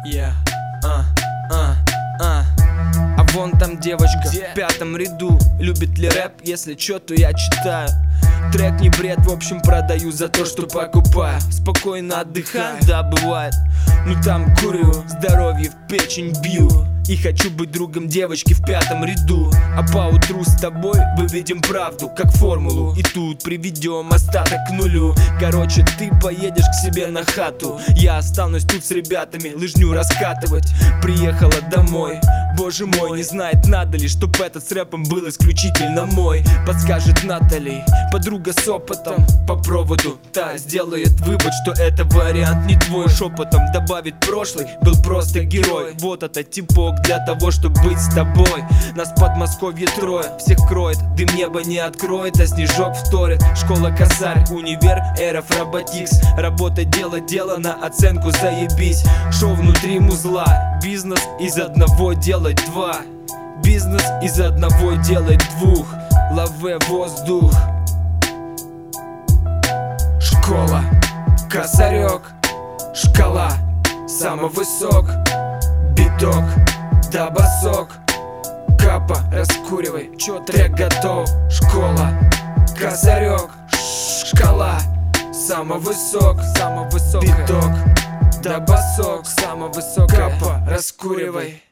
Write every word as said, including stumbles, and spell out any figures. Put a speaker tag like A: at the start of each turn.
A: Yeah. А, а, а. А вон там девочка Где? В пятом ряду. Любит ли рэп? Если чё, то я читаю. Трек не бред, в общем продаю за то, что покупаю. Спокойно отдыхаю, да бывает. Ну там курю, здоровье в печень бью. И хочу быть другом девочки в пятом ряду. А поутру с тобой выведем правду, как формулу. И тут приведем остаток к нулю. Короче, ты поедешь к себе на хату. Я останусь тут с ребятами лыжню раскатывать. Приехала домой, боже мой, не знает, надо ли, чтоб этот с рэпом был исключительно мой. Подскажет Натали, подруга с опытом. По проводу та сделает вывод, что это вариант не твой. Шепотом добавит прошлый, был просто герой. Вот это типок для того, чтобы быть с тобой. Нас в Подмосковье трое, всех кроет, дым небо не откроет, а снежок вторит. Школа косарь, универ, эрф, роботикс. Работа, дело, дело, на оценку заебись. Шоу внутри музла, бизнес из одного делать два. Бизнес из одного делать двух. Лове воздух. Школа, косарек, шкала, самый высок. Биток, да басок. Капа, раскуривай, чё трек готов. Школа, косарек, шкала, самый высок, самый высок. Биток, да басок, самый высок. Капа, раскуривай.